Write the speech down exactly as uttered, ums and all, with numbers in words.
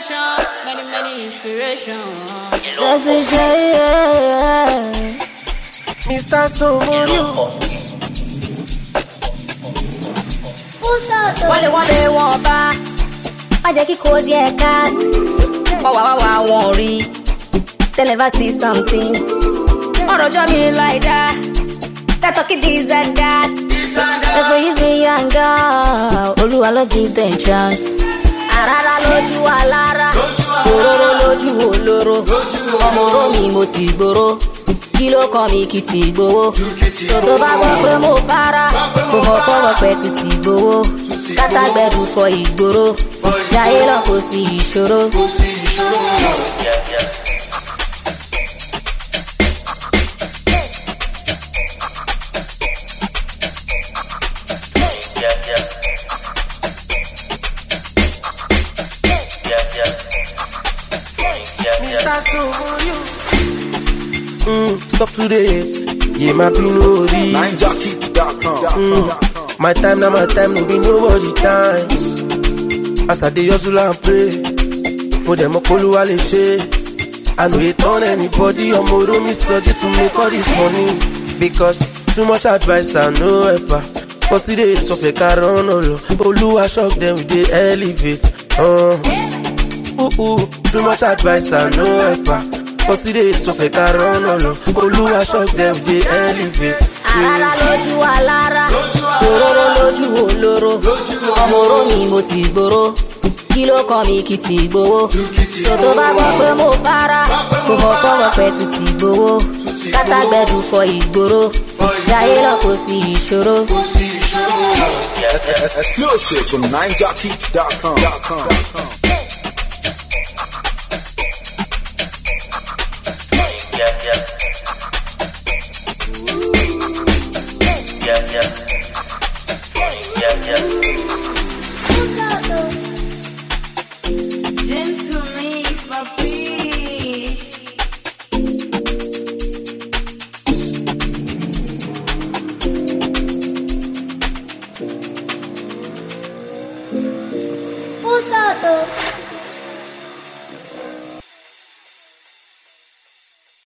inspiration, many, many inspiration. That's a shame. Mister Somorio. Wale wale wọ́n bá, má jẹ́ kí kò díẹ̀ cast. Wá wá wá wá wọ́n rí, they never see something. Ọ̀rọ̀ jọ mi like that, they talking this and that. Ẹ̀fọ́ yìí ṣe yànga, Olúwa ló give them chance. Àràrà lójú alára, òróró lójú olóró. Ọmọ oró mi mo ti gbòòrò, kí ló kàn mí kì í ti gbowó. Tòtò bá gbọ́ pé mo para, kò mọ̀ fọwọ́ pẹ́ ti ti gbowó. Kátàgbẹ́dù fọ ìgboro, jayé lọ kò sí ìṣòro. Mister Somorio. Mm, stop to the hate. Yeah, my pinori. nine jockey dot com. Mm, my time now, my time, no be nobody time. As I dey hustle and pray, for them a call wale share. I know it on anybody. I'm more me study to make all this money. Because too much advice I know ever. Cause the days of a car on all. Oluwa shock them with the elevate. Uh. Ooh, ooh, too much advice I know ever. Cause the days of a car on all. Oluwa shock them with the elevate. Àràrà lójú alára, òróró lójú olóró. Ọmọ oró mi mo ti gbòòrò, kí ló kàn mí kì í ti gbowó. Tòtò bá gbọ́ pé mo para, kò mọ̀ fọwọ́ pẹ́ ti ti gbowó. Kátàgbẹ́dù fọ ìgboro, jayé lọ kò sí ìṣòro. Exclusive from nine jockey dot com. Yeah, yeah. Yeah, yeah. Yeah, yeah. Gentle mix, papi. Usado.